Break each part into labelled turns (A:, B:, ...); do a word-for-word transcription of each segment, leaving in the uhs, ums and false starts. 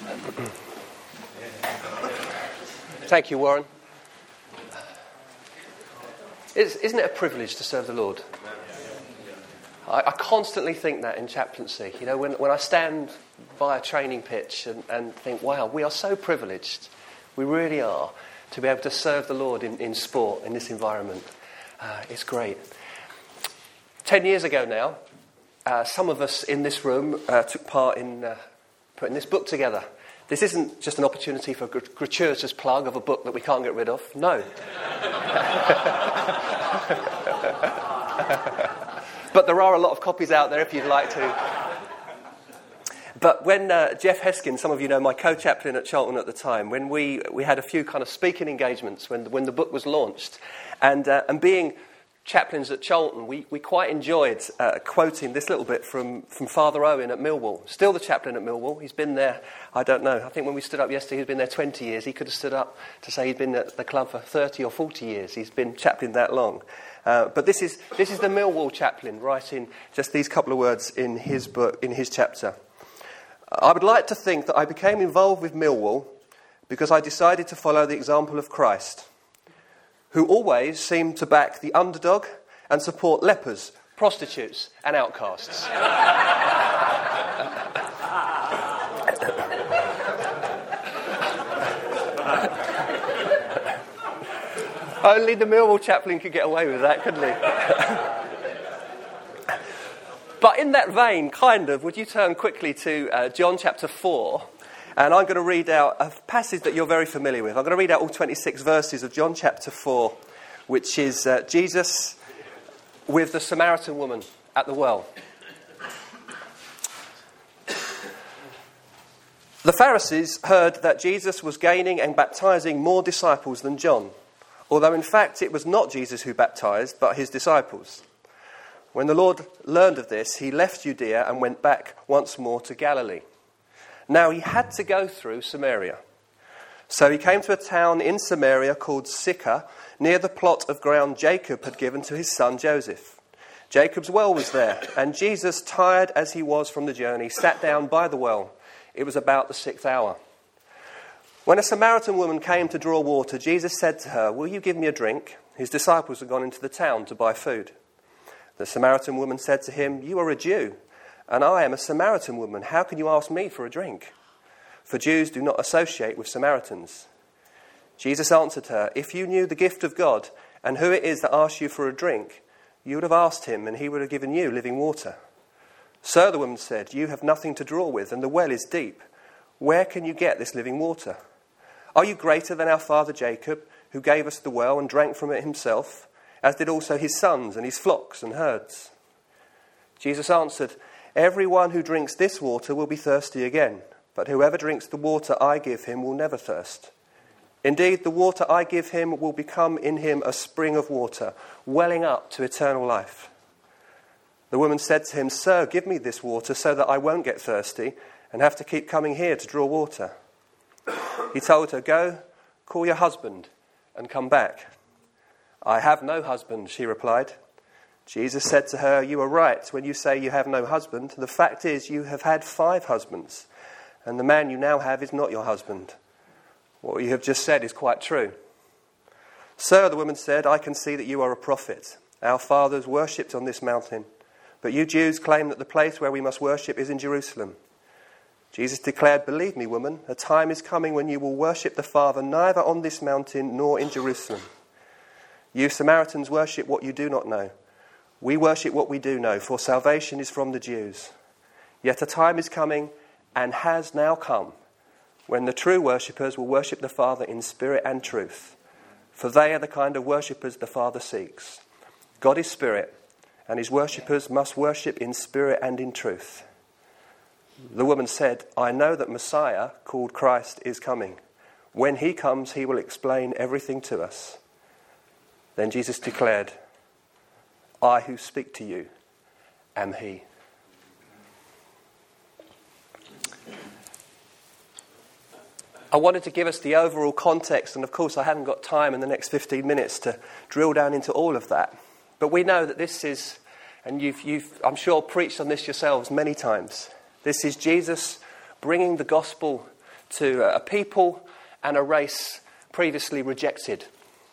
A: Thank you, Warren. Isn't it a privilege to serve the Lord? I, I constantly think that in chaplaincy. You know, when, when I stand by a training pitch and, and think, wow, we are so privileged. We really are, to be able to serve the Lord in, in sport, in this environment. Uh, it's great. Ten years ago now, uh, some of us in this room uh, took part in uh, putting this book together. This isn't just an opportunity for a gr- gratuitous plug of a book that we can't get rid of. No. But there are a lot of copies out there if you'd like to. But when uh, Jeff Heskin, some of you know my co-chaplain at Charlton at the time, when we, we had a few kind of speaking engagements when, when the book was launched, and uh, and being chaplains at Charlton, we, we quite enjoyed uh, quoting this little bit from, from Father Owen at Millwall. Still the chaplain at Millwall. He's been there, I don't know, I think when we stood up yesterday, he'd been there twenty years. He could have stood up to say he'd been at the club for thirty or forty years. He's been chaplain that long. Uh, but this is this is the Millwall chaplain writing just these couple of words in his book, in his chapter. I would like to think that I became involved with Millwall because I decided to follow the example of Christ, who always seemed to back the underdog and support lepers, prostitutes and outcasts. Only the Millwall chaplain could get away with that, couldn't he? But in that vein, kind of, would you turn quickly to uh, John chapter four, and I'm going to read out a passage that you're very familiar with. I'm going to read out all twenty-six verses of John chapter four, which is uh, Jesus with the Samaritan woman at the well. The Pharisees heard that Jesus was gaining and baptizing more disciples than John, although in fact it was not Jesus who baptized, but his disciples. When the Lord learned of this, he left Judea and went back once more to Galilee. Now he had to go through Samaria. So he came to a town in Samaria called Sychar, near the plot of ground Jacob had given to his son Joseph. Jacob's well was there, and Jesus, tired as he was from the journey, sat down by the well. It was about the sixth hour. When a Samaritan woman came to draw water, Jesus said to her, "Will you give me a drink?" His disciples had gone into the town to buy food. The Samaritan woman said to him, "You are a Jew, and I am a Samaritan woman. How can you ask me for a drink?" For Jews do not associate with Samaritans. Jesus answered her, "If you knew the gift of God and who it is that asks you for a drink, you would have asked him and he would have given you living water." "Sir," the woman said, "you have nothing to draw with and the well is deep. Where can you get this living water? Are you greater than our father Jacob, who gave us the well and drank from it himself, as did also his sons and his flocks and herds?" Jesus answered, "Everyone who drinks this water will be thirsty again, but whoever drinks the water I give him will never thirst. Indeed, the water I give him will become in him a spring of water, welling up to eternal life." The woman said to him, "Sir, give me this water so that I won't get thirsty and have to keep coming here to draw water." He told her, "Go, call your husband and come back." "I have no husband," she replied. Jesus said to her, "You are right when you say you have no husband. The fact is you have had five husbands, and the man you now have is not your husband. What you have just said is quite true." "Sir," the woman said, "I can see that you are a prophet. Our fathers worshipped on this mountain, but you Jews claim that the place where we must worship is in Jerusalem." Jesus declared, "Believe me, woman, a time is coming when you will worship the Father neither on this mountain nor in Jerusalem. You Samaritans worship what you do not know. We worship what we do know, for salvation is from the Jews. Yet a time is coming, and has now come, when the true worshippers will worship the Father in spirit and truth, for they are the kind of worshippers the Father seeks. God is spirit, and his worshippers must worship in spirit and in truth." The woman said, "I know that Messiah, called Christ, is coming. When he comes, he will explain everything to us." Then Jesus declared, "I who speak to you am he." I wanted to give us the overall context, and of course I haven't got time in the next fifteen minutes to drill down into all of that. But we know that this is, and you've, you've I'm sure, preached on this yourselves many times, this is Jesus bringing the gospel to a people and a race previously rejected.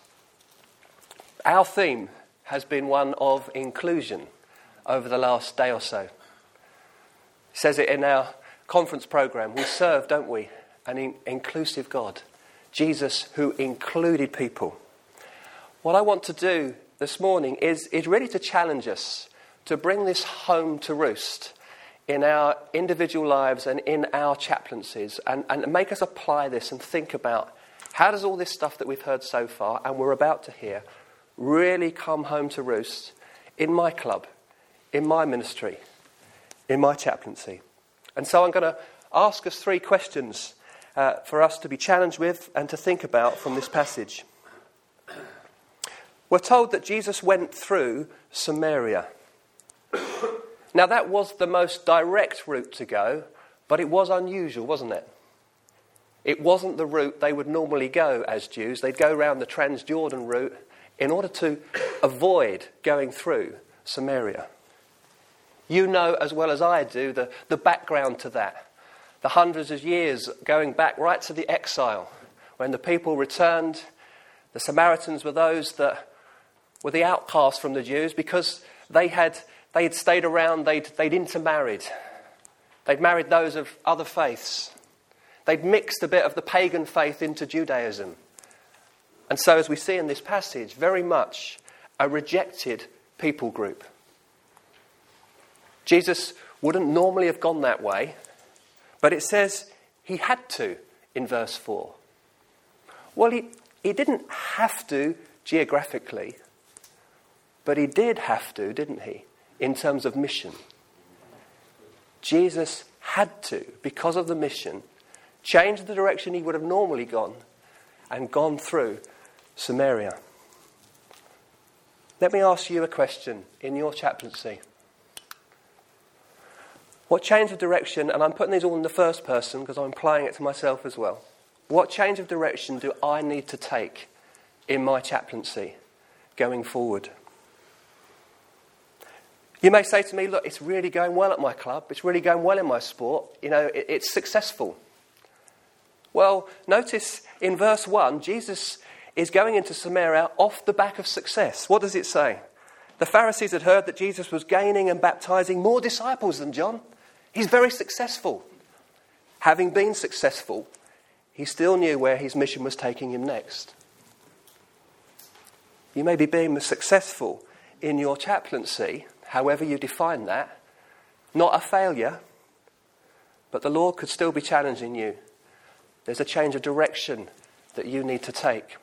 A: Our theme has been one of inclusion over the last day or so. It says it in our conference programme. We serve, don't we, an in- inclusive God. Jesus who included people. What I want to do this morning is, is really to challenge us to bring this home to roost in our individual lives and in our chaplaincies, and, and make us apply this and think about how does all this stuff that we've heard so far and we're about to hear really come home to roost in my club, in my ministry, in my chaplaincy. And so I'm going to ask us three questions uh, for us to be challenged with and to think about from this passage. We're told that Jesus went through Samaria. Now that was the most direct route to go, but it was unusual, wasn't it? It wasn't the route they would normally go as Jews. They'd go around the Transjordan route in order to avoid going through Samaria. You know as well as I do the, the background to that. The hundreds of years going back right to the exile. When the people returned, the Samaritans were those that were the outcasts from the Jews because they had they had stayed around, they'd, they'd intermarried. They'd married those of other faiths. They'd mixed a bit of the pagan faith into Judaism. And so, as we see in this passage, very much a rejected people group. Jesus wouldn't normally have gone that way, but it says he had to in verse four. Well, he, he didn't have to geographically, but he did have to, didn't he, in terms of mission. Jesus had to, because of the mission, change the direction he would have normally gone and gone through Samaria. Let me ask you a question in your chaplaincy. What change of direction, and I'm putting these all in the first person because I'm applying it to myself as well. What change of direction do I need to take in my chaplaincy going forward? You may say to me, look, it's really going well at my club. It's really going well in my sport. You know, it, it's successful. Well, notice in verse one, Jesus is going into Samaria off the back of success. What does it say? The Pharisees had heard that Jesus was gaining and baptizing more disciples than John. He's very successful. Having been successful, he still knew where his mission was taking him next. You may be being successful in your chaplaincy, however you define that, not a failure, but the Lord could still be challenging you. There's a change of direction that you need to take.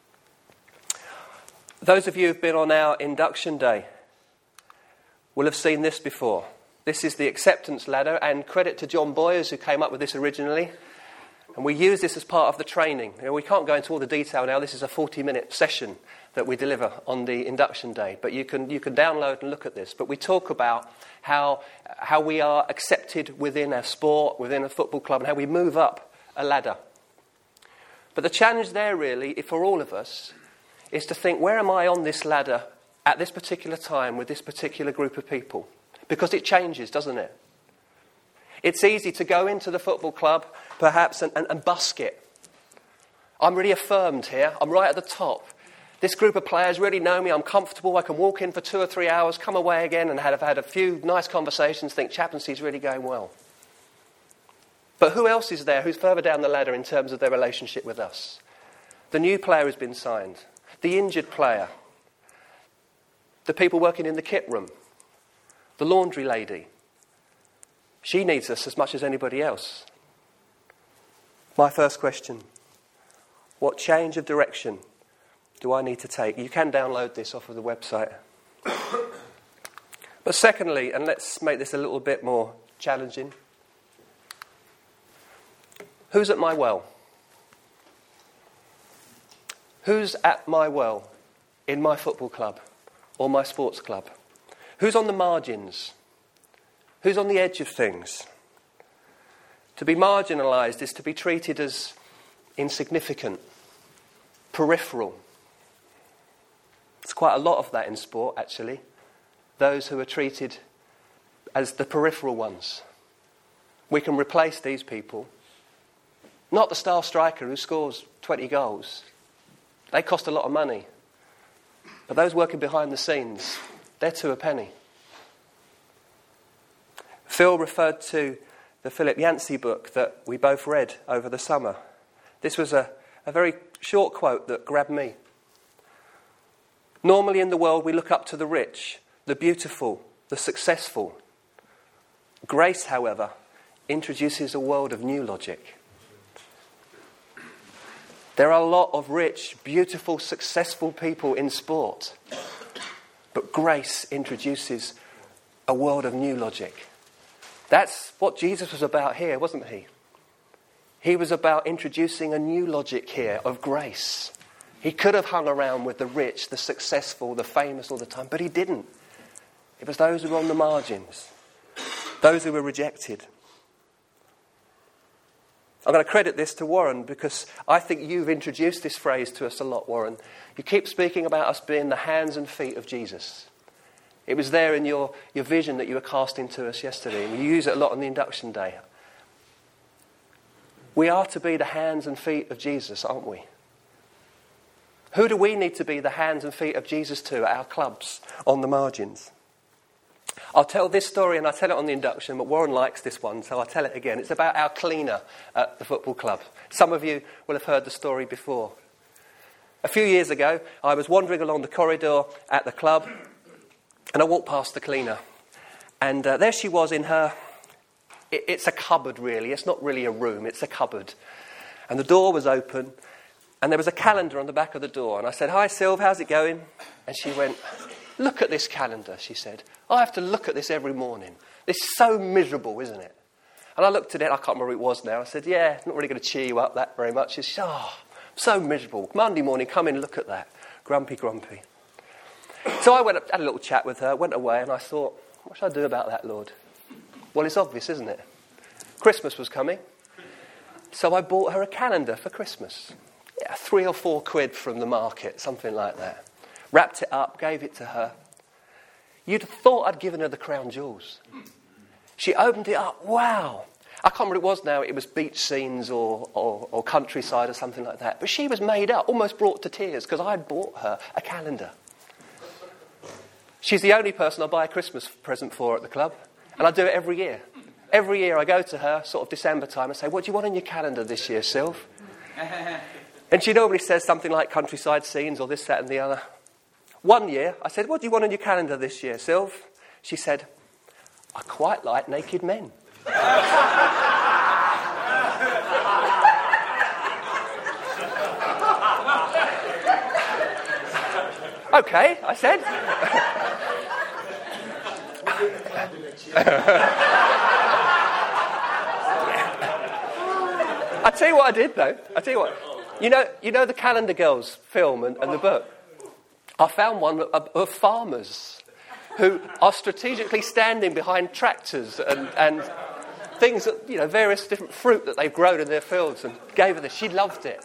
A: Those of you who've been on our induction day will have seen this before. This is the acceptance ladder, and credit to John Boyers who came up with this originally. And we use this as part of the training. You know, we can't go into all the detail now. This is a forty-minute session that we deliver on the induction day. But you can you can download and look at this. But we talk about how how we are accepted within our sport, within a football club, and how we move up a ladder. But the challenge there really, for all of us, is to think, where am I on this ladder at this particular time with this particular group of people? Because it changes, doesn't it? It's easy to go into the football club, perhaps, and, and, and busk it. I'm really affirmed here. I'm right at the top. This group of players really know me. I'm comfortable. I can walk in for two or three hours, come away again, and have had a few nice conversations, think chaplaincy's really going well. But who else is there who's further down the ladder in terms of their relationship with us? The new player has been signed. The injured player. The people working in the kit room. The laundry lady. She needs us as much as anybody else. My first question. What change of direction do I need to take? You can download this off of the website. But secondly, and let's make this a little bit more challenging. Who's at my well? Who's at my well in my football club or my sports club? Who's on the margins? Who's on the edge of things? To be marginalised is to be treated as insignificant, peripheral. There's quite a lot of that in sport, actually. Those who are treated as the peripheral ones. We can replace these people Not the star striker who scores twenty goals. They cost a lot of money. But those working behind the scenes, they're two a penny. Phil referred to the Philip Yancey book that we both read over the summer. This was a, a very short quote that grabbed me. Normally in the world we look up to the rich, the beautiful, the successful. Grace, however, introduces a world of new logic. There are a lot of rich, beautiful, successful people in sport. But grace introduces a world of new logic. That's what Jesus was about here, wasn't he? He was about introducing a new logic here of grace. He could have hung around with the rich, the successful, the famous all the time, but he didn't. It was those who were on the margins, those who were rejected. I'm going to credit this to Warren because I think you've introduced this phrase to us a lot, Warren. You keep speaking about us being the hands and feet of Jesus. It was there in your, your vision that you were casting to us yesterday, and you use it a lot on the induction day. We are to be the hands and feet of Jesus, aren't we? Who do we need to be the hands and feet of Jesus to at our clubs on the margins? I'll tell this story, and I tell it on the induction, but Warren likes this one, so I'll tell it again. It's about our cleaner at the football club. Some of you will have heard the story before. A few years ago, I was wandering along the corridor at the club, and I walked past the cleaner. And uh, there she was in her... It, it's a cupboard, really. It's not really a room. It's a cupboard. And the door was open, and there was a calendar on the back of the door. And I said, "Hi, Sylv, how's it going?" And she went, "Look at this calendar," she said. "I have to look at this every morning. It's so miserable, isn't it?" And I looked at it. I can't remember who it was now. I said, "Yeah, it's not really going to cheer you up that very much." She said, "Oh, so miserable. Monday morning, come in and look at that. Grumpy, grumpy." So I went up, had a little chat with her, went away, and I thought, what should I do about that, Lord? Well, it's obvious, isn't it? Christmas was coming. So I bought her a calendar for Christmas. Yeah, three or four quid from the market, something like that. Wrapped it up, gave it to her. You'd have thought I'd given her the crown jewels. She opened it up. Wow. I can't remember what it was now. It was beach scenes or, or, or countryside or something like that. But she was made up, almost brought to tears, because I'd bought her a calendar. She's the only person I buy a Christmas present for at the club. And I do it every year. Every year I go to her, sort of December time, and say, "What do you want on your calendar this year, Sylv?" And she normally says something like countryside scenes or this, that and the other. One year, I said, "What do you want on your calendar this year, Sylv?" She said, "I quite like naked men." "Okay," I said. I tell you what I did, though. I tell you what. You know, you know the Calendar Girls film and, and the book? I found one of, of farmers who are strategically standing behind tractors and, and things that, you know, various different fruit that they've grown in their fields, and gave her this. She loved it.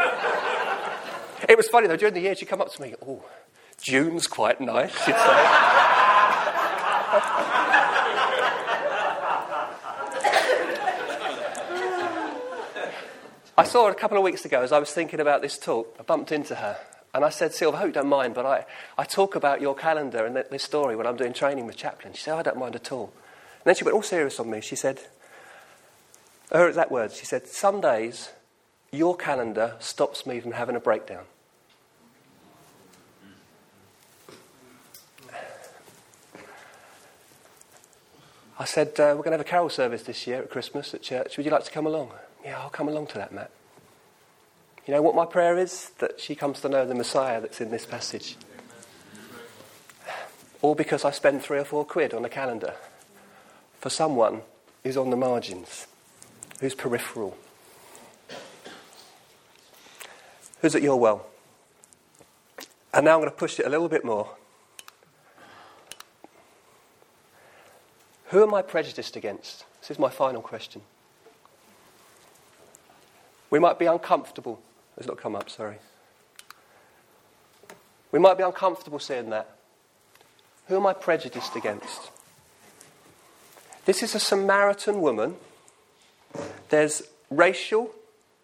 A: It was funny, though. During the year, she'd come up to me. "Oh, June's quite nice," she'd say. I saw her a couple of weeks ago as I was thinking about this talk. I bumped into her and I said, "Sylv, I hope you don't mind, but I, I talk about your calendar and this story when I'm doing training with chaplains." She said, "Oh, I don't mind at all." And then she went all serious on me. She said, her exact words, she said, "Some days your calendar stops me from having a breakdown." I said, uh, "We're going to have a carol service this year at Christmas at church. Would you like to come along?" "Yeah, I'll come along to that, Matt." You know what my prayer is? That she comes to know the Messiah that's in this passage. All because I spend three or four quid on a calendar for someone who's on the margins, who's peripheral, who's at your well. And now I'm going to push it a little bit more. Who am I prejudiced against? This is my final question. We might be uncomfortable. It's not come up, sorry. We might be uncomfortable saying that. Who am I prejudiced against? This is a Samaritan woman. There's racial,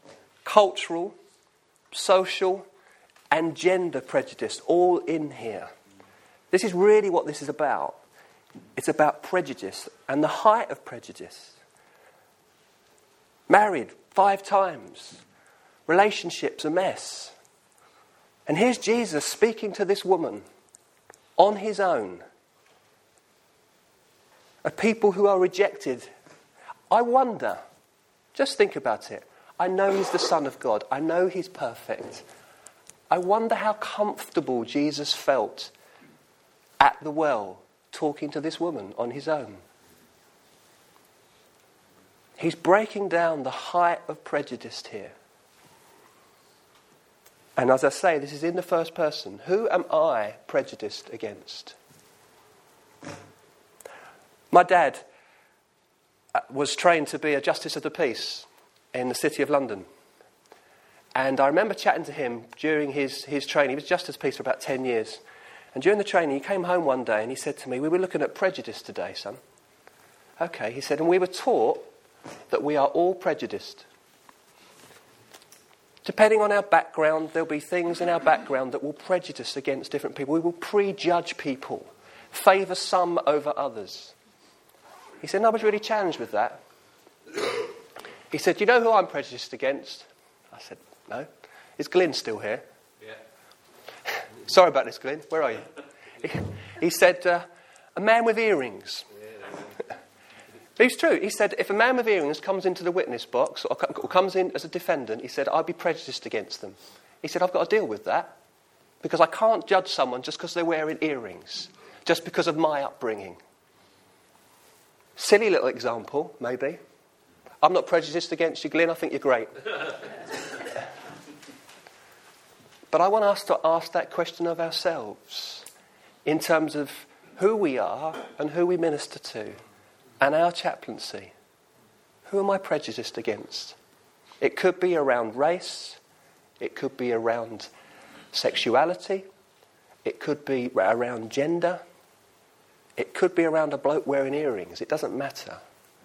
A: cultural, social, and gender prejudice all in here. This is really what this is about. It's about prejudice and the height of prejudice. Married five times. Relationships a mess. And here's Jesus speaking to this woman on his own. A people who are rejected. I wonder, just think about it. I know he's the Son of God. I know he's perfect. I wonder how comfortable Jesus felt at the well talking to this woman on his own. He's breaking down the height of prejudice here. And as I say, this is in the first person. Who am I prejudiced against? My dad was trained to be a Justice of the Peace in the City of London. And I remember chatting to him during his, his training. He was Justice of the Peace for about ten years. And during the training, he came home one day and he said to me, we were looking at prejudice today, son. Okay, he said, and we were taught that we are all prejudiced. Depending on our background, there'll be things in our background that will prejudice against different people. We will prejudge people, favour some over others. He said, and I was really challenged with that. He said, do you know who I'm prejudiced against? I said, no. Is Glyn still here? Yeah. Sorry about this, Glyn. Where are you? He, he said, uh, a man with earrings. But it's true. He said, if a man with earrings comes into the witness box or, or comes in as a defendant, he said, I'd be prejudiced against them. He said, I've got to deal with that because I can't judge someone just because they're wearing earrings, just because of my upbringing. Silly little example, maybe. I'm not prejudiced against you, Glyn. I think you're great. But I want us to ask that question of ourselves in terms of who we are and who we minister to and our chaplaincy. Who am I prejudiced against? It could be around race. It could be around sexuality. It could be around gender. It could be around a bloke wearing earrings. It doesn't matter.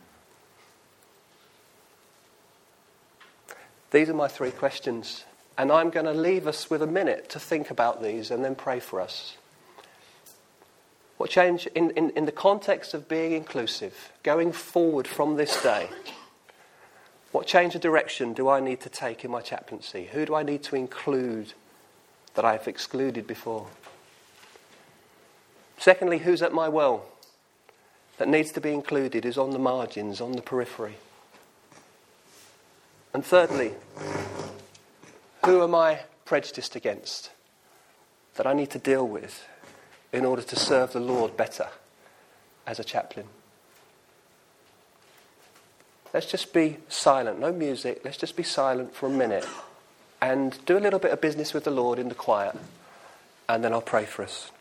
A: These are my three questions. And I'm going to leave us with a minute to think about these and then pray for us. What change, in, in, in the context of being inclusive, going forward from this day, what change of direction do I need to take in my chaplaincy? Who do I need to include that I've excluded before? Secondly, who's at my well that needs to be included, is on the margins, on the periphery? And thirdly, who am I prejudiced against that I need to deal with in order to serve the Lord better as a chaplain? Let's just be silent, no music, let's just be silent for a minute and do a little bit of business with the Lord in the quiet, and then I'll pray for us.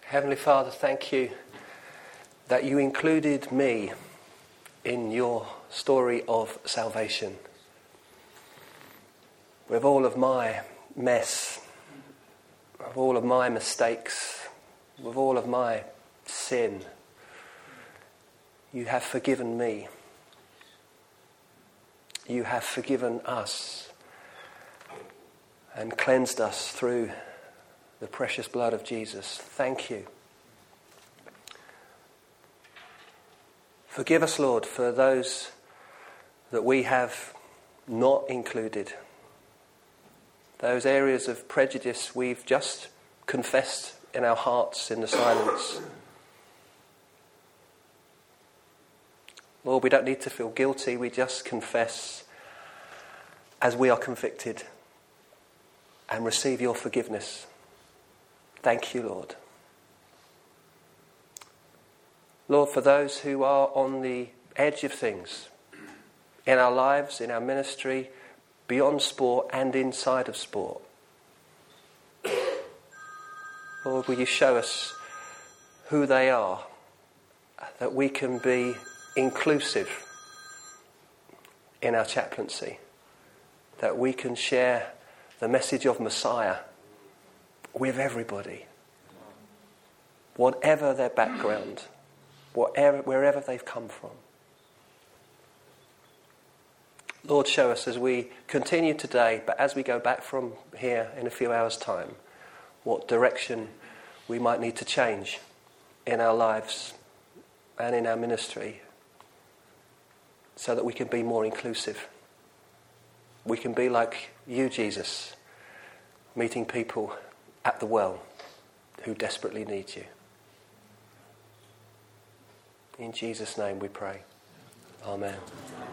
A: Heavenly Father, thank you that you included me in your story of salvation. With all of my mess, with all of my mistakes, with all of my sin, you have forgiven me. You have forgiven us and cleansed us through the precious blood of Jesus. Thank you. Forgive us, Lord, for those that we have not included. Those areas of prejudice we've just confessed in our hearts in the silence. Lord, we don't need to feel guilty. We just confess as we are convicted and receive your forgiveness. Thank you, Lord. Lord, for those who are on the edge of things in our lives, in our ministry, beyond sport and inside of sport, Lord, will you show us who they are, that we can be inclusive in our chaplaincy, that we can share the message of Messiah with everybody, whatever their background, whatever, wherever they've come from. Lord, show us as we continue today, but as we go back from here in a few hours' time, what direction we might need to change in our lives and in our ministry so that we can be more inclusive. We can be like you, Jesus, meeting people at the well who desperately need you. In Jesus' name we pray. Amen.